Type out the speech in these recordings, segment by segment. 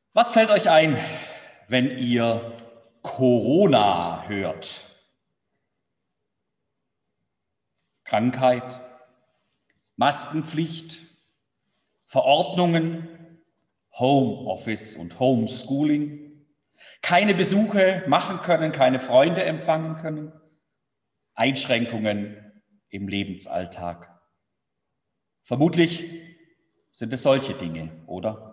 Was fällt euch ein, wenn ihr Corona hört? Krankheit, Maskenpflicht, Verordnungen, Homeoffice und Homeschooling, keine Besuche machen können, keine Freunde empfangen können, Einschränkungen im Lebensalltag. Vermutlich sind es solche Dinge, oder?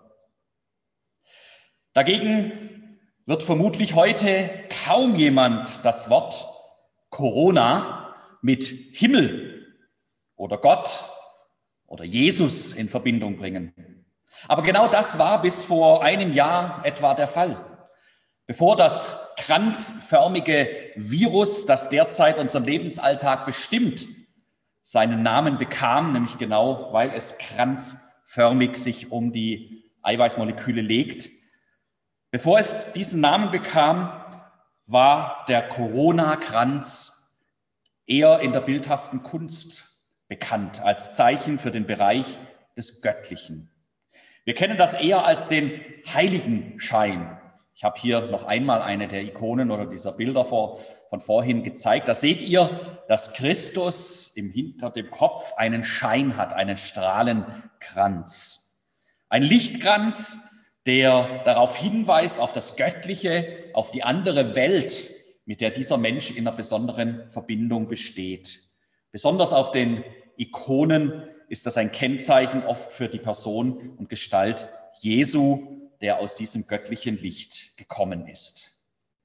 Dagegen wird vermutlich heute kaum jemand das Wort Corona mit Himmel oder Gott oder Jesus in Verbindung bringen. Aber genau das war bis vor einem Jahr etwa der Fall. Bevor das kranzförmige Virus, das derzeit unseren Lebensalltag bestimmt, seinen Namen bekam, nämlich genau, weil es kranzförmig sich um die Eiweißmoleküle legt. Bevor es diesen Namen bekam, war der Corona-Kranz eher in der bildhaften Kunst bekannt als Zeichen für den Bereich des Göttlichen. Wir kennen das eher als den Heiligenschein. Ich habe hier noch einmal eine der Ikonen oder dieser Bilder von vorhin gezeigt. Da seht ihr, dass Christus hinter dem Kopf einen Schein hat, einen Strahlenkranz. Ein Lichtkranz, der darauf hinweist, auf das Göttliche, auf die andere Welt, mit der dieser Mensch in einer besonderen Verbindung besteht. Besonders auf den Ikonen ist das ein Kennzeichen oft für die Person und Gestalt Jesu, der aus diesem göttlichen Licht gekommen ist.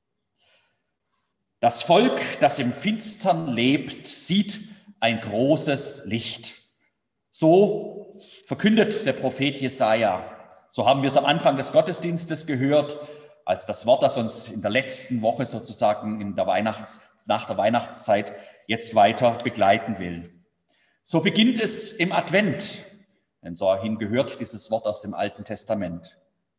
Das Volk, das im Finstern lebt, sieht ein großes Licht. So verkündet der Prophet Jesaja. So haben wir es am Anfang des Gottesdienstes gehört, als das Wort, das uns in der letzten Woche sozusagen nach der Weihnachtszeit jetzt weiter begleiten will. So beginnt es im Advent, denn so gehört dieses Wort aus dem Alten Testament.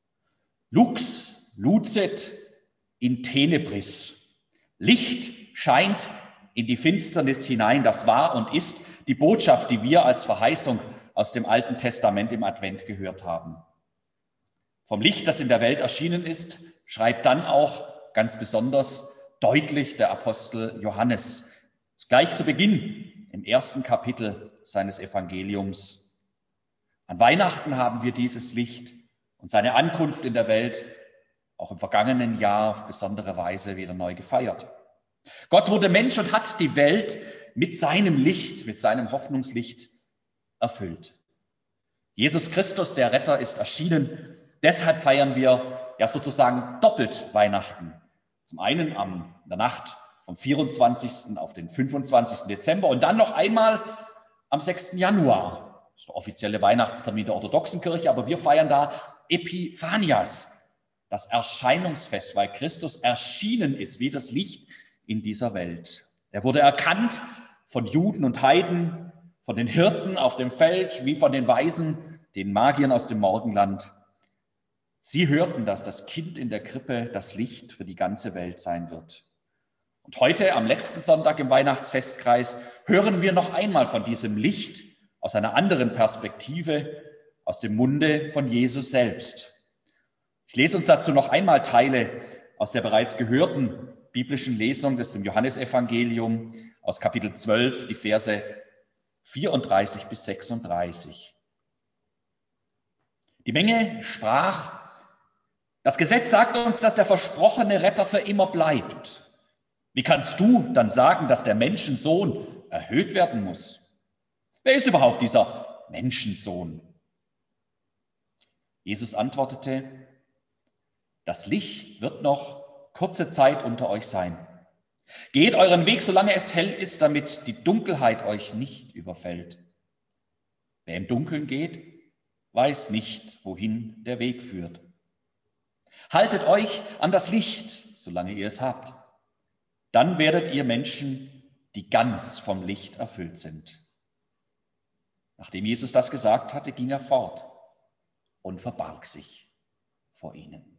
Lux lucet in tenebris. Licht scheint in die Finsternis hinein. Das war und ist die Botschaft, die wir als Verheißung aus dem Alten Testament im Advent gehört haben. Vom Licht, das in der Welt erschienen ist, schreibt dann auch ganz besonders deutlich der Apostel Johannes. Gleich zu Beginn im ersten Kapitel seines Evangeliums. An Weihnachten haben wir dieses Licht und seine Ankunft in der Welt auch im vergangenen Jahr auf besondere Weise wieder neu gefeiert. Gott wurde Mensch und hat die Welt mit seinem Licht, mit seinem Hoffnungslicht erfüllt. Jesus Christus, der Retter, ist erschienen. Deshalb feiern wir ja sozusagen doppelt Weihnachten. Zum einen in der Nacht vom 24. auf den 25. Dezember und dann noch einmal am 6. Januar. Das ist der offizielle Weihnachtstermin der orthodoxen Kirche, aber wir feiern da Epiphanias, das Erscheinungsfest, weil Christus erschienen ist wie das Licht in dieser Welt. Er wurde erkannt von Juden und Heiden, von den Hirten auf dem Feld, wie von den Weisen, den Magiern aus dem Morgenland. Sie hörten, dass das Kind in der Krippe das Licht für die ganze Welt sein wird. Und heute, am letzten Sonntag im Weihnachtsfestkreis, hören wir noch einmal von diesem Licht aus einer anderen Perspektive, aus dem Munde von Jesus selbst. Ich lese uns dazu noch einmal Teile aus der bereits gehörten biblischen Lesung des Johannesevangelium aus Kapitel 12, die Verse 34 bis 36. Die Menge sprach: Das Gesetz sagt uns, dass der versprochene Retter für immer bleibt. Wie kannst du dann sagen, dass der Menschensohn erhöht werden muss? Wer ist überhaupt dieser Menschensohn? Jesus antwortete: Das Licht wird noch kurze Zeit unter euch sein. Geht euren Weg, solange es hell ist, damit die Dunkelheit euch nicht überfällt. Wer im Dunkeln geht, weiß nicht, wohin der Weg führt. Haltet euch an das Licht, solange ihr es habt. Dann werdet ihr Menschen, die ganz vom Licht erfüllt sind. Nachdem Jesus das gesagt hatte, ging er fort und verbarg sich vor ihnen.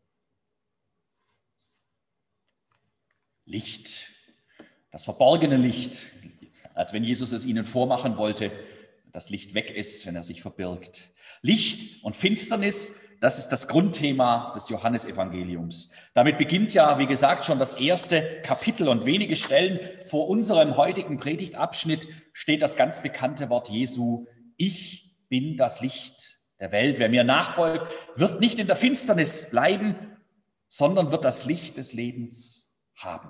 Licht, das verborgene Licht, als wenn Jesus es ihnen vormachen wollte. das Licht weg ist, wenn er sich verbirgt. Licht und Finsternis, das ist das Grundthema des Johannesevangeliums. Damit beginnt ja, wie gesagt, schon das erste Kapitel und wenige Stellen vor unserem heutigen Predigtabschnitt steht das ganz bekannte Wort Jesu: Ich bin das Licht der Welt. Wer mir nachfolgt, wird nicht in der Finsternis bleiben, sondern wird das Licht des Lebens haben.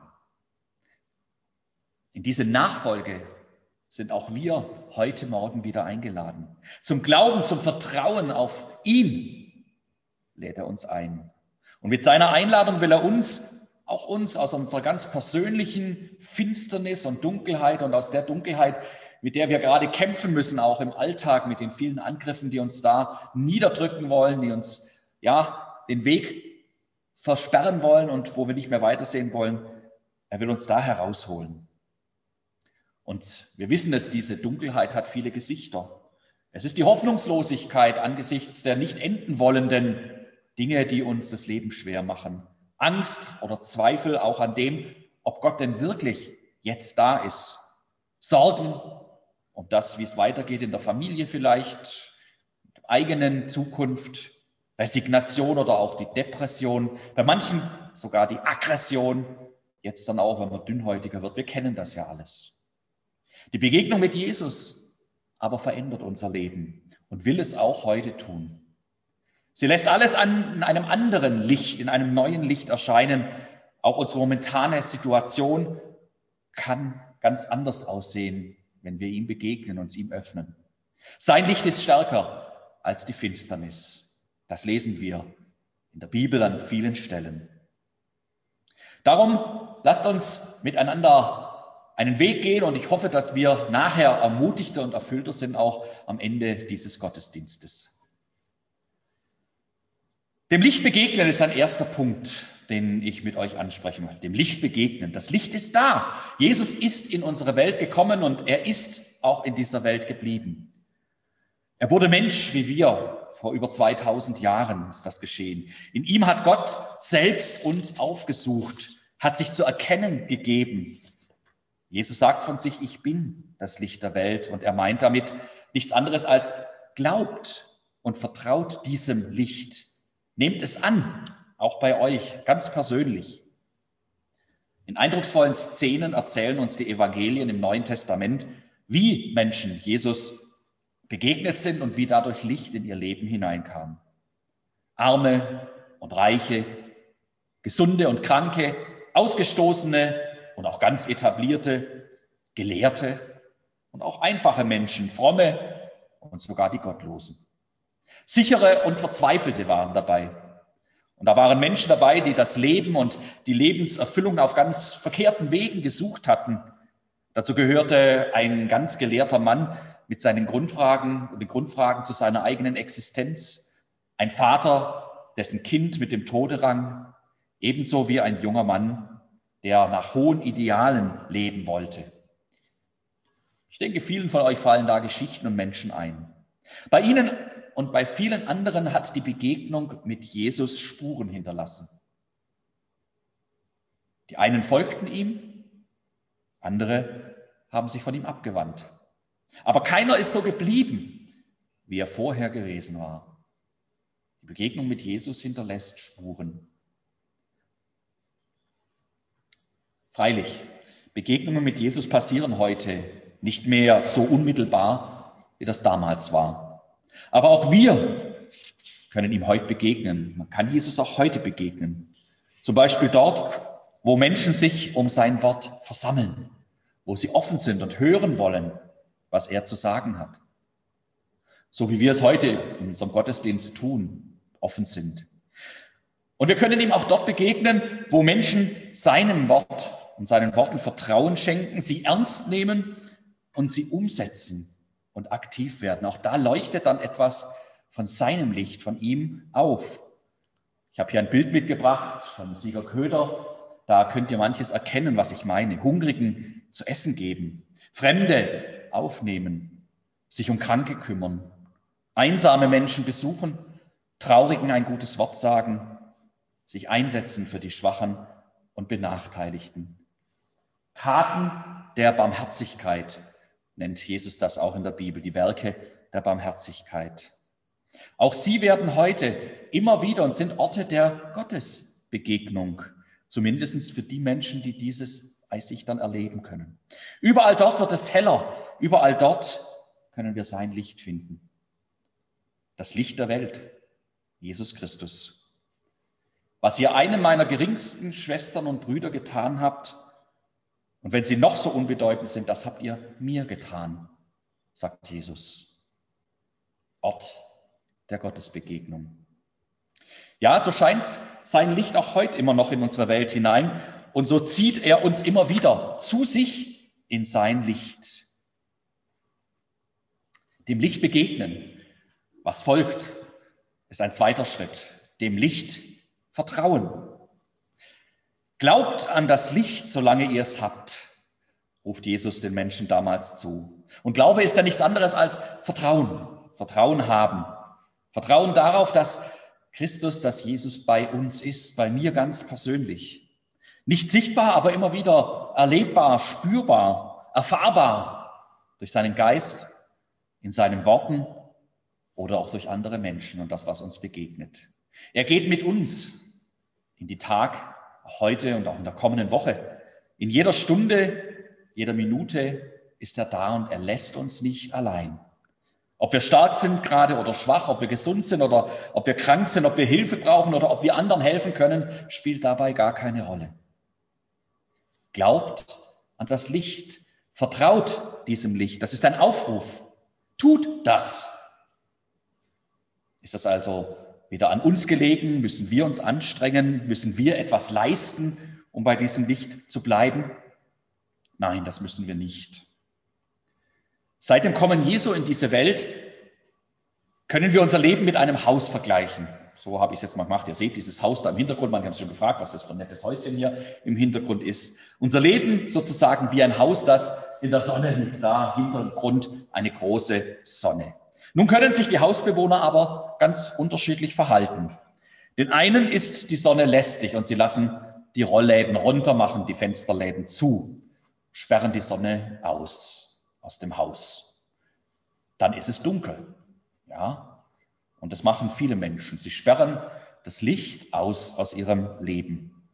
In diese Nachfolge sind auch wir heute Morgen wieder eingeladen. Zum Glauben, zum Vertrauen auf ihn lädt er uns ein. Und mit seiner Einladung will er uns aus unserer ganz persönlichen Finsternis und Dunkelheit und aus der Dunkelheit, mit der wir gerade kämpfen müssen, auch im Alltag, mit den vielen Angriffen, die uns da niederdrücken wollen, die uns den Weg versperren wollen und wo wir nicht mehr weitersehen wollen. Er will uns da herausholen. Und wir wissen es, diese Dunkelheit hat viele Gesichter. Es ist die Hoffnungslosigkeit angesichts der nicht enden wollenden Dinge, die uns das Leben schwer machen. Angst oder Zweifel auch an dem, ob Gott denn wirklich jetzt da ist. Sorgen um das, wie es weitergeht in der Familie vielleicht, der eigenen Zukunft, Resignation oder auch die Depression, bei manchen sogar die Aggression, jetzt dann auch, wenn man dünnhäutiger wird. Wir kennen das ja alles. Die Begegnung mit Jesus aber verändert unser Leben und will es auch heute tun. Sie lässt alles in einem anderen Licht, in einem neuen Licht erscheinen. Auch unsere momentane Situation kann ganz anders aussehen, wenn wir ihm begegnen, uns ihm öffnen. Sein Licht ist stärker als die Finsternis. Das lesen wir in der Bibel an vielen Stellen. Darum lasst uns miteinander einen Weg gehen und ich hoffe, dass wir nachher ermutigter und erfüllter sind, auch am Ende dieses Gottesdienstes. Dem Licht begegnen ist ein erster Punkt, den ich mit euch ansprechen möchte. Dem Licht begegnen. Das Licht ist da. Jesus ist in unsere Welt gekommen und er ist auch in dieser Welt geblieben. Er wurde Mensch wie wir. Vor über 2000 Jahren ist das geschehen. In ihm hat Gott selbst uns aufgesucht, hat sich zu erkennen gegeben. Jesus sagt von sich, ich bin das Licht der Welt und er meint damit nichts anderes als glaubt und vertraut diesem Licht. Nehmt es an, auch bei euch, ganz persönlich. In eindrucksvollen Szenen erzählen uns die Evangelien im Neuen Testament, wie Menschen Jesus begegnet sind und wie dadurch Licht in ihr Leben hineinkam. Arme und Reiche, Gesunde und Kranke, Ausgestoßene und auch ganz etablierte, Gelehrte und auch einfache Menschen, fromme und sogar die Gottlosen. Sichere und Verzweifelte waren dabei. Und da waren Menschen dabei, die das Leben und die Lebenserfüllung auf ganz verkehrten Wegen gesucht hatten. Dazu gehörte ein ganz gelehrter Mann mit seinen Grundfragen und den Grundfragen zu seiner eigenen Existenz. Ein Vater, dessen Kind mit dem Tode rang, ebenso wie ein junger Mann, der nach hohen Idealen leben wollte. Ich denke, vielen von euch fallen da Geschichten und Menschen ein. Bei ihnen und bei vielen anderen hat die Begegnung mit Jesus Spuren hinterlassen. Die einen folgten ihm, andere haben sich von ihm abgewandt. Aber keiner ist so geblieben, wie er vorher gewesen war. Die Begegnung mit Jesus hinterlässt Spuren. Freilich, Begegnungen mit Jesus passieren heute nicht mehr so unmittelbar, wie das damals war. Aber auch wir können ihm heute begegnen. Man kann Jesus auch heute begegnen. Zum Beispiel dort, wo Menschen sich um sein Wort versammeln, wo sie offen sind und hören wollen, was er zu sagen hat. So wie wir es heute in unserem Gottesdienst tun, offen sind. Und wir können ihm auch dort begegnen, wo Menschen seinem Wort und seinen Worten Vertrauen schenken, sie ernst nehmen und sie umsetzen und aktiv werden. Auch da leuchtet dann etwas von seinem Licht, von ihm auf. Ich habe hier ein Bild mitgebracht von Sieger Köder. Da könnt ihr manches erkennen, was ich meine. Hungrigen zu essen geben, Fremde aufnehmen, sich um Kranke kümmern, einsame Menschen besuchen, Traurigen ein gutes Wort sagen, sich einsetzen für die Schwachen und Benachteiligten. Taten der Barmherzigkeit nennt Jesus das auch in der Bibel, die Werke der Barmherzigkeit. Auch sie werden heute immer wieder und sind Orte der Gottesbegegnung, zumindest für die Menschen, die dieses bei sich dann erleben können. Überall dort wird es heller, überall dort können wir sein Licht finden. Das Licht der Welt, Jesus Christus. Was ihr einem meiner geringsten Schwestern und Brüder getan habt, und wenn sie noch so unbedeutend sind, das habt ihr mir getan, sagt Jesus. Ort der Gottesbegegnung. Ja, so scheint sein Licht auch heute immer noch in unsere Welt hinein und so zieht er uns immer wieder zu sich in sein Licht. Dem Licht begegnen, was folgt, ist ein zweiter Schritt. Dem Licht vertrauen. Glaubt an das Licht, solange ihr es habt, ruft Jesus den Menschen damals zu. Und Glaube ist ja nichts anderes als Vertrauen. Vertrauen haben. Vertrauen darauf, dass Christus, dass Jesus bei uns ist, bei mir ganz persönlich. Nicht sichtbar, aber immer wieder erlebbar, spürbar, erfahrbar durch seinen Geist, in seinen Worten oder auch durch andere Menschen und das, was uns begegnet. Er geht mit uns in die Tag, heute und auch in der kommenden Woche. In jeder Stunde, jeder Minute ist er da und er lässt uns nicht allein. Ob wir stark sind gerade oder schwach, ob wir gesund sind oder ob wir krank sind, ob wir Hilfe brauchen oder ob wir anderen helfen können, spielt dabei gar keine Rolle. Glaubt an das Licht, vertraut diesem Licht. Das ist ein Aufruf. Tut das. Ist das also wieder an uns gelegen? Müssen wir uns anstrengen? Müssen wir etwas leisten, um bei diesem Licht zu bleiben? Nein, das müssen wir nicht. Seit dem Kommen Jesu in diese Welt können wir unser Leben mit einem Haus vergleichen. So habe ich es jetzt mal gemacht. Ihr seht dieses Haus da im Hintergrund. Man hat sich schon gefragt, was das für ein nettes Häuschen hier im Hintergrund ist. Unser Leben sozusagen wie ein Haus, das in der Sonne liegt. Da im Hintergrund eine große Sonne. Nun können sich die Hausbewohner aber ganz unterschiedlich verhalten. Den einen ist die Sonne lästig und sie lassen die Rollläden runter, machen die Fensterläden zu, sperren die Sonne aus dem Haus. Dann ist es dunkel. Ja, und das machen viele Menschen. Sie sperren das Licht aus ihrem Leben.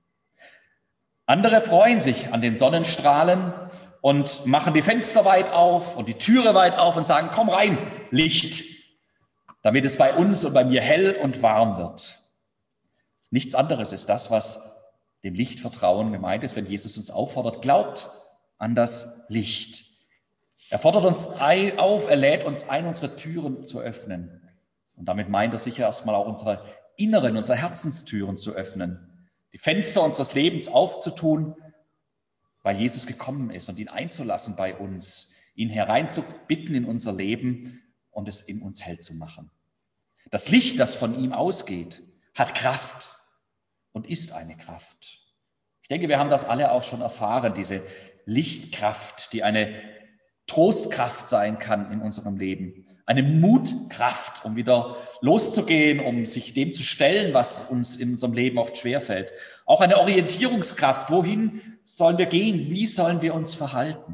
Andere freuen sich an den Sonnenstrahlen und machen die Fenster weit auf und die Türe weit auf und sagen, komm rein, Licht, damit es bei uns und bei mir hell und warm wird. Nichts anderes ist das, was dem Lichtvertrauen gemeint ist, wenn Jesus uns auffordert, glaubt an das Licht. Er fordert uns auf, er lädt uns ein, unsere Türen zu öffnen. Und damit meint er sicher erstmal auch unsere inneren, unsere Herzenstüren zu öffnen, die Fenster unseres Lebens aufzutun, weil Jesus gekommen ist und ihn einzulassen bei uns, ihn hereinzubitten in unser Leben und es in uns hell zu machen. Das Licht, das von ihm ausgeht, hat Kraft und ist eine Kraft. Ich denke, wir haben das alle auch schon erfahren, diese Lichtkraft, die eine Trostkraft sein kann in unserem Leben. Eine Mutkraft, um wieder loszugehen, um sich dem zu stellen, was uns in unserem Leben oft schwerfällt. Auch eine Orientierungskraft. Wohin sollen wir gehen? Wie sollen wir uns verhalten?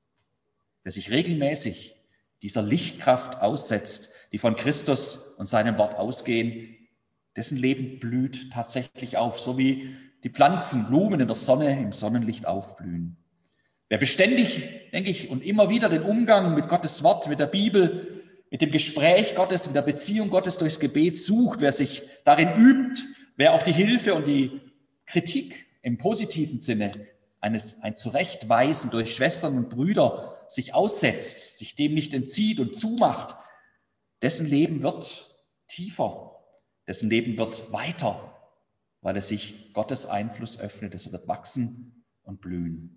Wer sich regelmäßig dieser Lichtkraft aussetzt, die von Christus und seinem Wort ausgehen, dessen Leben blüht tatsächlich auf, so wie die Pflanzen, Blumen in der Sonne, im Sonnenlicht aufblühen. Wer beständig, denke ich, und immer wieder den Umgang mit Gottes Wort, mit der Bibel, mit dem Gespräch Gottes, in der Beziehung Gottes durchs Gebet sucht, wer sich darin übt, wer auf die Hilfe und die Kritik im positiven Sinne ein Zurechtweisen durch Schwestern und Brüder sich aussetzt, sich dem nicht entzieht und zumacht, dessen Leben wird tiefer, dessen Leben wird weiter, weil es sich Gottes Einfluss öffnet, es wird wachsen und blühen.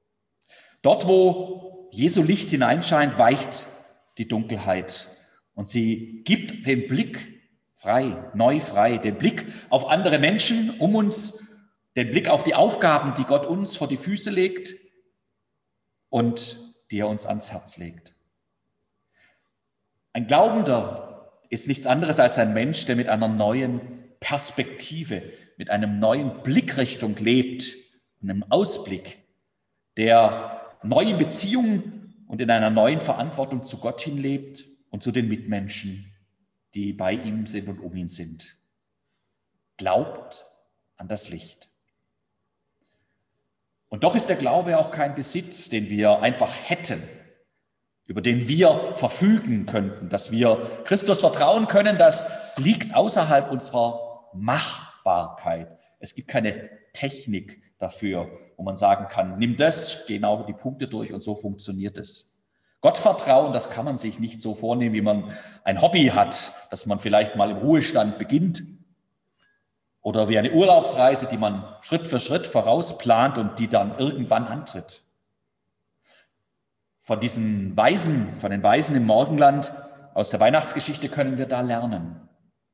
Dort, wo Jesu Licht hineinscheint, weicht die Dunkelheit und sie gibt den Blick frei, neu frei, den Blick auf andere Menschen um uns, den Blick auf die Aufgaben, die Gott uns vor die Füße legt und die er uns ans Herz legt. Ein Glaubender ist nichts anderes als ein Mensch, der mit einer neuen Perspektive, mit einem neuen Blickrichtung lebt, einem Ausblick, der neue Beziehungen und in einer neuen Verantwortung zu Gott hinlebt und zu den Mitmenschen, die bei ihm sind und um ihn sind. Glaubt an das Licht. Und doch ist der Glaube auch kein Besitz, den wir einfach hätten, über den wir verfügen könnten, dass wir Christus vertrauen können, das liegt außerhalb unserer Machbarkeit. Es gibt keine Technik dafür, wo man sagen kann, nimm das, genau die Punkte durch und so funktioniert es. Gottvertrauen, das kann man sich nicht so vornehmen, wie man ein Hobby hat, das man vielleicht mal im Ruhestand beginnt oder wie eine Urlaubsreise, die man Schritt für Schritt vorausplant und die dann irgendwann antritt. Von den Weisen im Morgenland aus der Weihnachtsgeschichte können wir da lernen.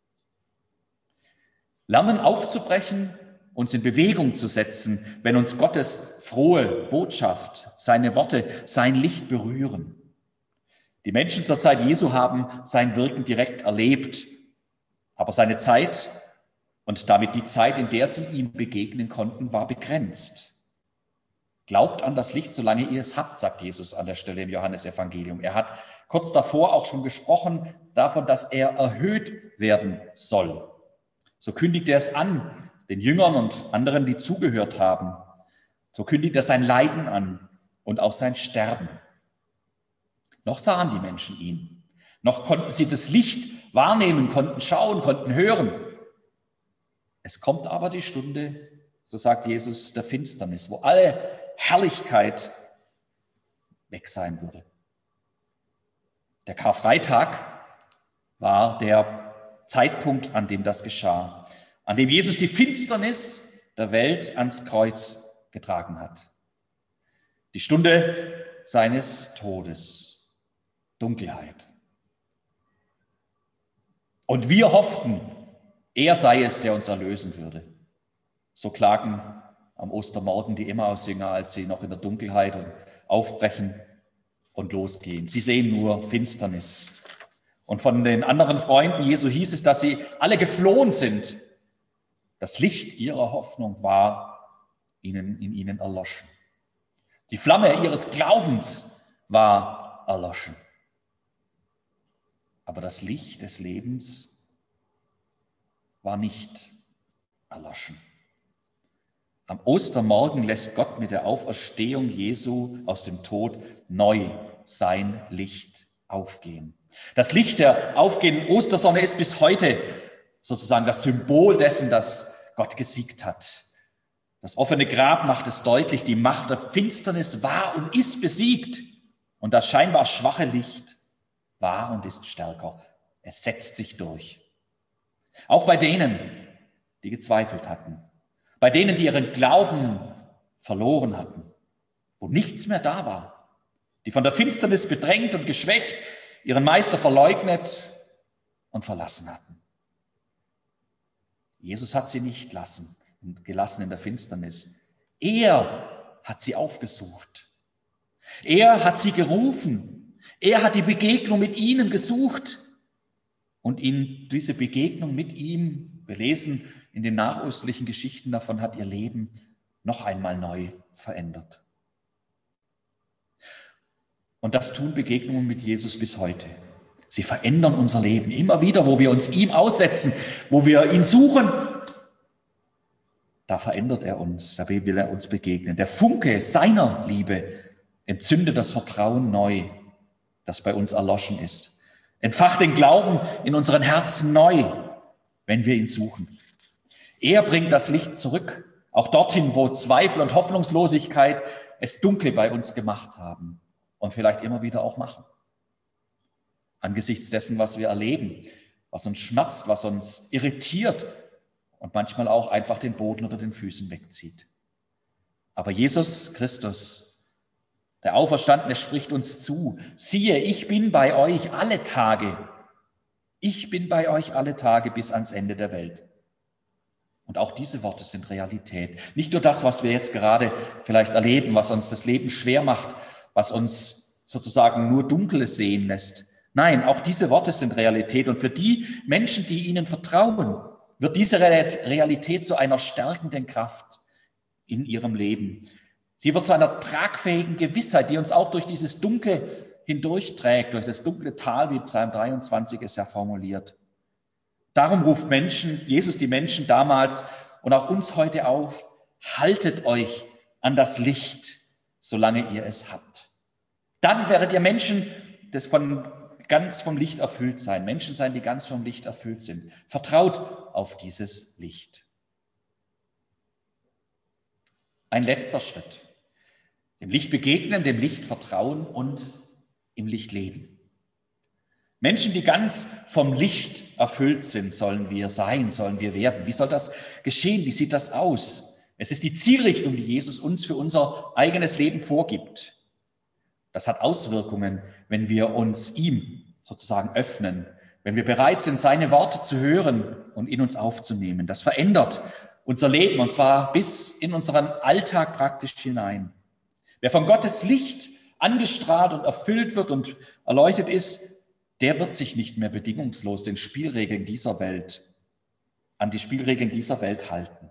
Lernen aufzubrechen, uns in Bewegung zu setzen, wenn uns Gottes frohe Botschaft, seine Worte, sein Licht berühren. Die Menschen zur Zeit Jesu haben sein Wirken direkt erlebt, aber seine Zeit und damit die Zeit, in der sie ihm begegnen konnten, war begrenzt. Glaubt an das Licht, solange ihr es habt, sagt Jesus an der Stelle im Johannesevangelium. Er hat kurz davor auch schon gesprochen davon, dass er erhöht werden soll. So kündigt er es an, den Jüngern und anderen, die zugehört haben. So kündigt er sein Leiden an und auch sein Sterben. Noch sahen die Menschen ihn. Noch konnten sie das Licht wahrnehmen, konnten schauen, konnten hören. Es kommt aber die Stunde, so sagt Jesus, der Finsternis, wo alle Herrlichkeit weg sein würde. Der Karfreitag war der Zeitpunkt, an dem das geschah, an dem Jesus die Finsternis der Welt ans Kreuz getragen hat. Die Stunde seines Todes, Dunkelheit. Und wir hofften, er sei es, der uns erlösen würde. So klagen am Ostermorgen die Emmausjünger, als sie noch in der Dunkelheit aufbrechen und losgehen. Sie sehen nur Finsternis. Und von den anderen Freunden Jesu hieß es, dass sie alle geflohen sind. Das Licht ihrer Hoffnung war in ihnen erloschen. Die Flamme ihres Glaubens war erloschen. Aber das Licht des Lebens war nicht erloschen. Am Ostermorgen lässt Gott mit der Auferstehung Jesu aus dem Tod neu sein Licht aufgehen. Das Licht der aufgehenden Ostersonne ist bis heute sozusagen das Symbol dessen, dass Gott gesiegt hat. Das offene Grab macht es deutlich, die Macht der Finsternis war und ist besiegt. Und das scheinbar schwache Licht war und ist stärker. Es setzt sich durch. Auch bei denen, die gezweifelt hatten. Bei denen, die ihren Glauben verloren hatten, wo nichts mehr da war, die von der Finsternis bedrängt und geschwächt ihren Meister verleugnet und verlassen hatten. Jesus hat sie nicht gelassen in der Finsternis. Er hat sie aufgesucht. Er hat sie gerufen. Er hat die Begegnung mit ihnen gesucht. Und in diese Begegnung mit ihm, wir lesen in den nachösterlichen Geschichten davon, hat ihr Leben noch einmal neu verändert. Und das tun Begegnungen mit Jesus bis heute. Sie verändern unser Leben immer wieder, wo wir uns ihm aussetzen, wo wir ihn suchen. Da verändert er uns, da will er uns begegnen. Der Funke seiner Liebe entzündet das Vertrauen neu, das bei uns erloschen ist. Entfacht den Glauben in unseren Herzen neu, wenn wir ihn suchen. Er bringt das Licht zurück, auch dorthin, wo Zweifel und Hoffnungslosigkeit es dunkel bei uns gemacht haben und vielleicht immer wieder auch machen. Angesichts dessen, was wir erleben, was uns schmerzt, was uns irritiert und manchmal auch einfach den Boden unter den Füßen wegzieht. Aber Jesus Christus, der Auferstandene, spricht uns zu: Siehe, ich bin bei euch alle Tage. Ich bin bei euch alle Tage bis ans Ende der Welt. Und auch diese Worte sind Realität. Nicht nur das, was wir jetzt gerade vielleicht erleben, was uns das Leben schwer macht, was uns sozusagen nur Dunkles sehen lässt. Nein, auch diese Worte sind Realität. Und für die Menschen, die ihnen vertrauen, wird diese Realität zu einer stärkenden Kraft in ihrem Leben. Sie wird zu einer tragfähigen Gewissheit, die uns auch durch dieses Dunkel hindurchträgt, durch das dunkle Tal, wie Psalm 23 es ja formuliert. Darum ruft Jesus die Menschen damals und auch uns heute auf: Haltet euch an das Licht, solange ihr es habt. Dann werdet ihr Menschen ganz vom Licht erfüllt sein. Menschen sein, die ganz vom Licht erfüllt sind. Vertraut auf dieses Licht. Ein letzter Schritt. Dem Licht begegnen, dem Licht vertrauen und im Licht leben. Menschen, die ganz vom Licht erfüllt sind, sollen wir sein, sollen wir werden. Wie soll das geschehen? Wie sieht das aus? Es ist die Zielrichtung, die Jesus uns für unser eigenes Leben vorgibt. Das hat Auswirkungen, wenn wir uns ihm sozusagen öffnen, wenn wir bereit sind, seine Worte zu hören und in uns aufzunehmen. Das verändert unser Leben, und zwar bis in unseren Alltag praktisch hinein. Wer von Gottes Licht angestrahlt und erfüllt wird und erleuchtet ist, der wird sich nicht mehr bedingungslos an die Spielregeln dieser Welt halten.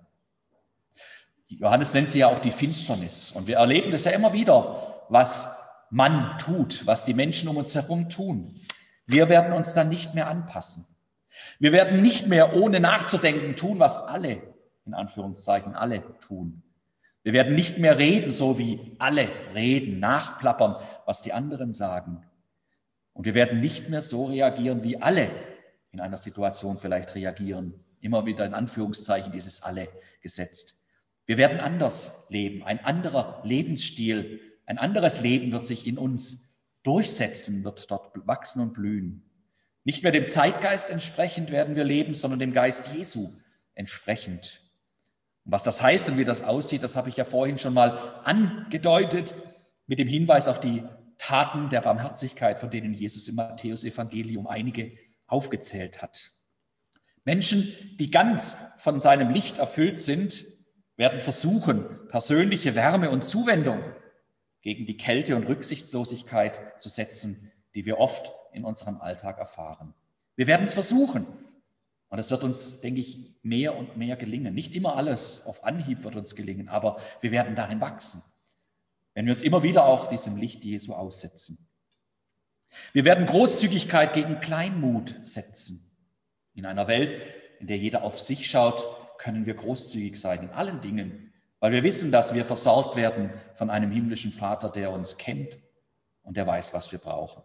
Johannes nennt sie ja auch die Finsternis. Und wir erleben das ja immer wieder, was man tut, was die Menschen um uns herum tun. Wir werden uns dann nicht mehr anpassen. Wir werden nicht mehr ohne nachzudenken tun, was alle, in Anführungszeichen, alle tun. Wir werden nicht mehr reden, so wie alle reden, nachplappern, was die anderen sagen. Und wir werden nicht mehr so reagieren, wie alle in einer Situation vielleicht reagieren. Immer wieder in Anführungszeichen dieses alle gesetzt. Wir werden anders leben, ein anderer Lebensstil, ein anderes Leben wird sich in uns durchsetzen, wird dort wachsen und blühen. Nicht mehr dem Zeitgeist entsprechend werden wir leben, sondern dem Geist Jesu entsprechend. Und was das heißt und wie das aussieht, das habe ich ja vorhin schon mal angedeutet mit dem Hinweis auf die Taten der Barmherzigkeit, von denen Jesus im Matthäus-Evangelium einige aufgezählt hat. Menschen, die ganz von seinem Licht erfüllt sind, werden versuchen, persönliche Wärme und Zuwendung gegen die Kälte und Rücksichtslosigkeit zu setzen, die wir oft in unserem Alltag erfahren. Wir werden es versuchen. Und es wird uns, denke ich, mehr und mehr gelingen. Nicht immer alles auf Anhieb wird uns gelingen, aber wir werden darin wachsen, wenn wir uns immer wieder auch diesem Licht Jesu aussetzen. Wir werden Großzügigkeit gegen Kleinmut setzen. In einer Welt, in der jeder auf sich schaut, können wir großzügig sein in allen Dingen, weil wir wissen, dass wir versorgt werden von einem himmlischen Vater, der uns kennt und der weiß, was wir brauchen.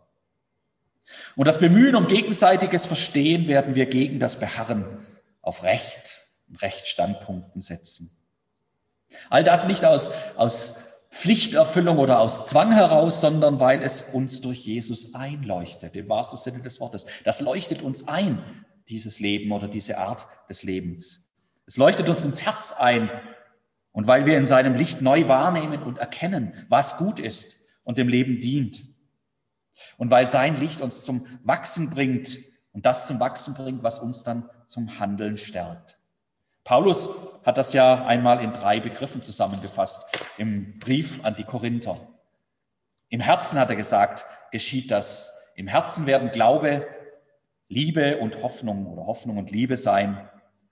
Und das Bemühen um gegenseitiges Verstehen werden wir gegen das Beharren auf Recht und Rechtsstandpunkten setzen. All das nicht aus Pflichterfüllung oder aus Zwang heraus, sondern weil es uns durch Jesus einleuchtet, im wahrsten Sinne des Wortes. Das leuchtet uns ein, dieses Leben oder diese Art des Lebens. Es leuchtet uns ins Herz ein. Und weil wir in seinem Licht neu wahrnehmen und erkennen, was gut ist und dem Leben dient. Und weil sein Licht uns zum Wachsen bringt und das zum Wachsen bringt, was uns dann zum Handeln stärkt. Paulus hat das ja einmal in 3 Begriffen zusammengefasst im Brief an die Korinther. Im Herzen, hat er gesagt, geschieht das. Im Herzen werden Glaube, Liebe und Hoffnung oder Hoffnung und Liebe sein.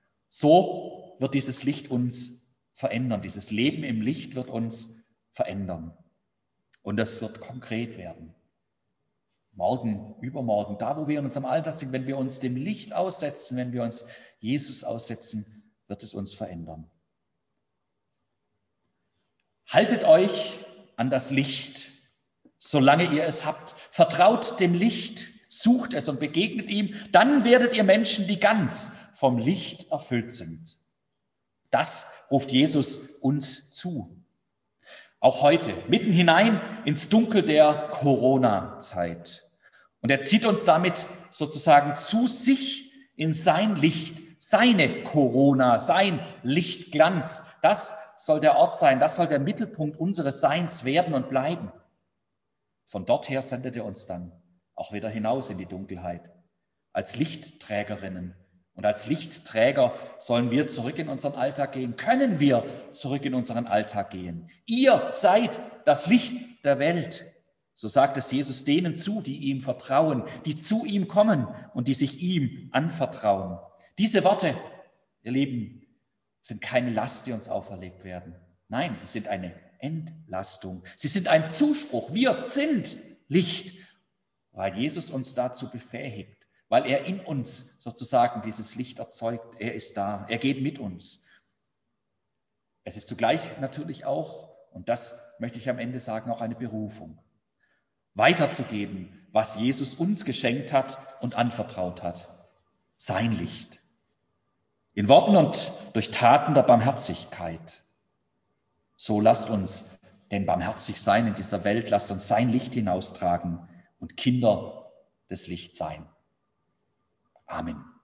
So wird dieses Licht uns verändern. Dieses Leben im Licht wird uns verändern. Und das wird konkret werden. Morgen, übermorgen, da wo wir in unserem Alltag sind, wenn wir uns dem Licht aussetzen, wenn wir uns Jesus aussetzen, wird es uns verändern. Haltet euch an das Licht, solange ihr es habt. Vertraut dem Licht, sucht es und begegnet ihm. Dann werdet ihr Menschen, die ganz vom Licht erfüllt sind. Das ruft Jesus uns zu. Auch heute, mitten hinein ins Dunkel der Corona-Zeit. Und er zieht uns damit sozusagen zu sich in sein Licht, seine Corona, sein Lichtglanz. Das soll der Ort sein, das soll der Mittelpunkt unseres Seins werden und bleiben. Von dort her sendet er uns dann auch wieder hinaus in die Dunkelheit. Als Lichtträgerinnen und als Lichtträger sollen wir zurück in unseren Alltag gehen, können wir zurück in unseren Alltag gehen. Ihr seid das Licht der Welt. So sagt es Jesus denen zu, die ihm vertrauen, die zu ihm kommen und die sich ihm anvertrauen. Diese Worte, ihr Lieben, sind keine Last, die uns auferlegt werden. Nein, sie sind eine Entlastung. Sie sind ein Zuspruch. Wir sind Licht, weil Jesus uns dazu befähigt, weil er in uns sozusagen dieses Licht erzeugt. Er ist da, er geht mit uns. Es ist zugleich natürlich auch, und das möchte ich am Ende sagen, auch eine Berufung, weiterzugeben, was Jesus uns geschenkt hat und anvertraut hat. Sein Licht. In Worten und durch Taten der Barmherzigkeit. So lasst uns denn barmherzig sein in dieser Welt, lasst uns sein Licht hinaustragen und Kinder des Lichts sein. Amen.